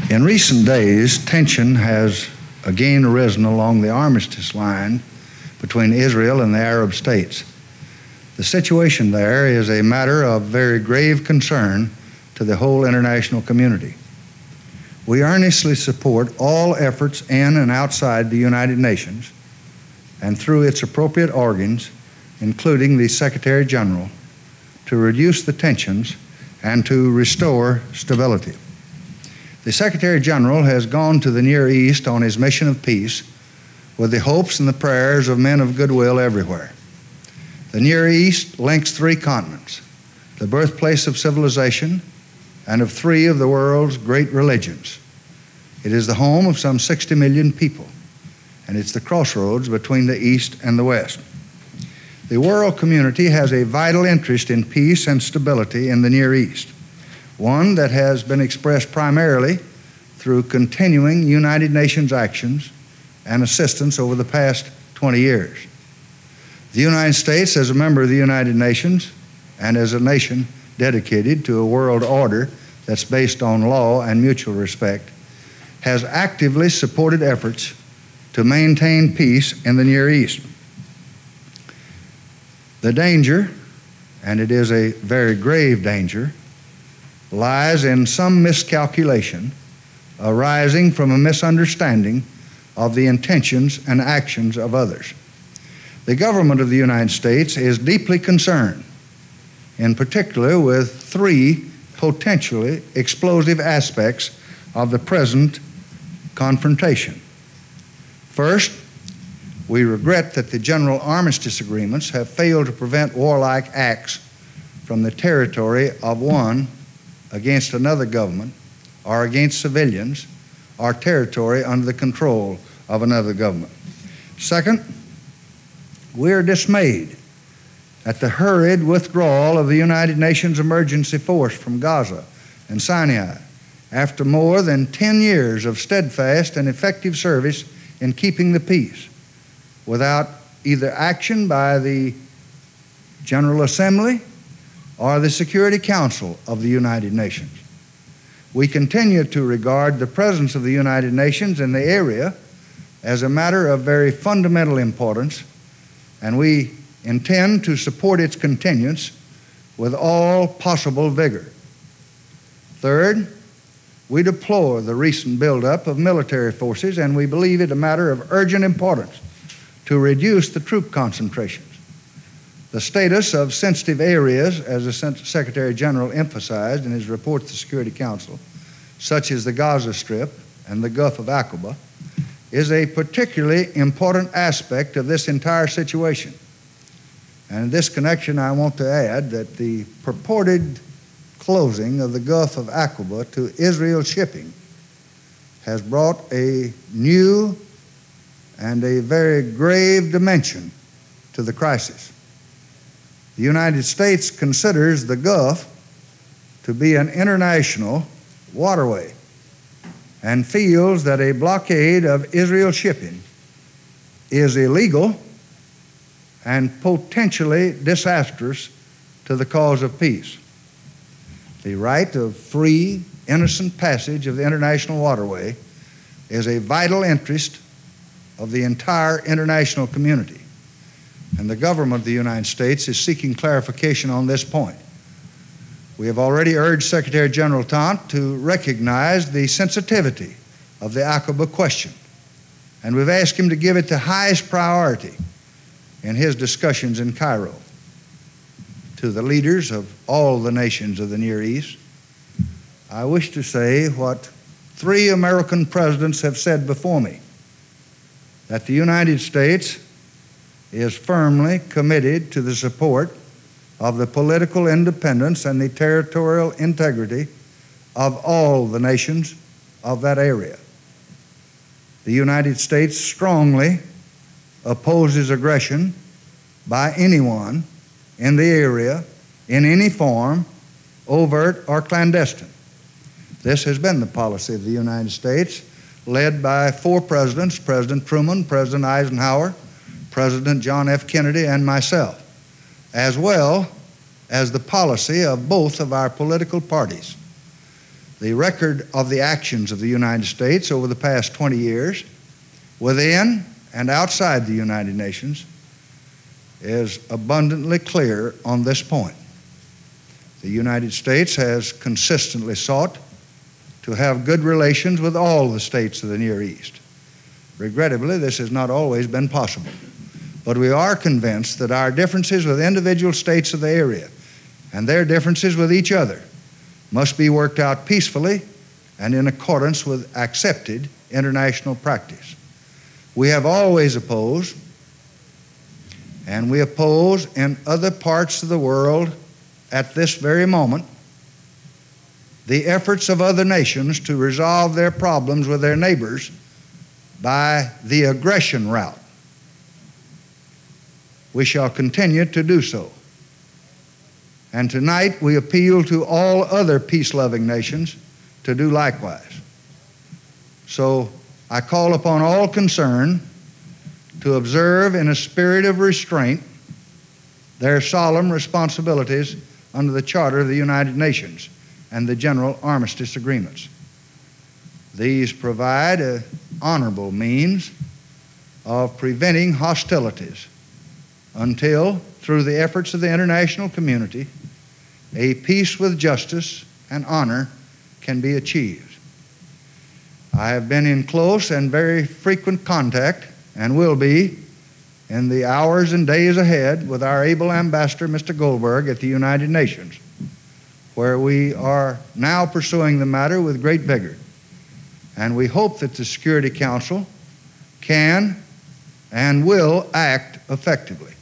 In recent days, tension has again arisen along the armistice line between Israel and the Arab states. The situation there is a matter of very grave concern to the whole international community. We earnestly support all efforts in and outside the United Nations and through its appropriate organs, including the Secretary General, to reduce the tensions and to restore stability. The Secretary General has gone to the Near East on his mission of peace with the hopes and the prayers of men of goodwill everywhere. The Near East links 3 continents, the birthplace of civilization and of 3 of the world's great religions. It is the home of some 60 million people, and it's the crossroads between the East and the West. The world community has a vital interest in peace and stability in the Near East, one that has been expressed primarily through continuing United Nations actions and assistance over the past 20 years. The United States, as a member of the United Nations and as a nation dedicated to a world order that's based on law and mutual respect, has actively supported efforts to maintain peace in the Near East. The danger, and it is a very grave danger, lies in some miscalculation arising from a misunderstanding of the intentions and actions of others. The government of the United States is deeply concerned, in particular with 3 potentially explosive aspects of the present confrontation. First, we regret that the general armistice agreements have failed to prevent warlike acts from the territory of one against another government or against civilians or territory under the control of another government. Second, we are dismayed at the hurried withdrawal of the United Nations emergency force from Gaza and Sinai after more than 10 years of steadfast and effective service in keeping the peace, without either action by the General Assembly or the Security Council of the United Nations. We continue to regard the presence of the United Nations in the area as a matter of very fundamental importance, and we intend to support its continuance with all possible vigor. Third, we deplore the recent buildup of military forces, and we believe it a matter of urgent importance to reduce the troop concentrations. The status of sensitive areas, as the Secretary General emphasized in his report to the Security Council, such as the Gaza Strip and the Gulf of Aqaba, is a particularly important aspect of this entire situation. And in this connection, I want to add that the purported closing of the Gulf of Aqaba to Israel shipping has brought a new and a very grave dimension to the crisis. The United States considers the Gulf to be an international waterway and feels that a blockade of Israel shipping is illegal and potentially disastrous to the cause of peace. The right of free, innocent passage of the international waterway is a vital interest of the entire international community, and the government of the United States is seeking clarification on this point. We have already urged Secretary General Tant to recognize the sensitivity of the Aqaba question, and we've asked him to give it the highest priority in his discussions in Cairo. To the leaders of all the nations of the Near East, I wish to say what 3 American presidents have said before me, that the United States is firmly committed to the support of the political independence and the territorial integrity of all the nations of that area. The United States strongly opposes aggression by anyone in the area in any form, overt or clandestine. This has been the policy of the United States, led by 4 presidents, President Truman, President Eisenhower, President John F. Kennedy, and myself, as well as the policy of both of our political parties. the record of the actions of the United States over the past 20 years, within and outside the United Nations, is abundantly clear on this point. The United States has consistently sought to have good relations with all the states of the Near East. Regrettably, this has not always been possible, but we are convinced that our differences with individual states of the area and their differences with each other must be worked out peacefully and in accordance with accepted international practice. We have always opposed, and we oppose in other parts of the world at this very moment, the efforts of other nations to resolve their problems with their neighbors by the aggression route. We shall continue to do so. And tonight we appeal to all other peace-loving nations to do likewise. So I call upon all concerned to observe in a spirit of restraint their solemn responsibilities under the Charter of the United Nations and the General Armistice Agreements. These provide an honorable means of preventing hostilities until, through the efforts of the international community, a peace with justice and honor can be achieved. I have been in close and very frequent contact, and will be in the hours and days ahead, with our able ambassador, Mr. Goldberg, at the United Nations, where we are now pursuing the matter with great vigor. And we hope that the Security Council can and will act effectively.